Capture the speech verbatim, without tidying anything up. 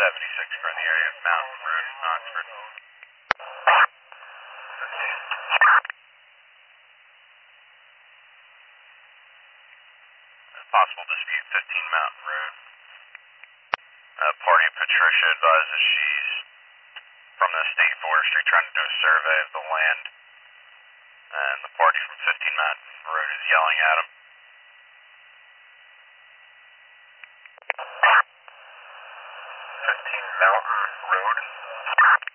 seventy-six for in the area of Mountain Road in Oxford. Possible dispute, fifteen Mountain Road. Uh, party Patricia advises she's from the state forestry trying to do a survey of the land, and the party from fifteen Mountain Road is yelling at him. fifteen Mountain Road.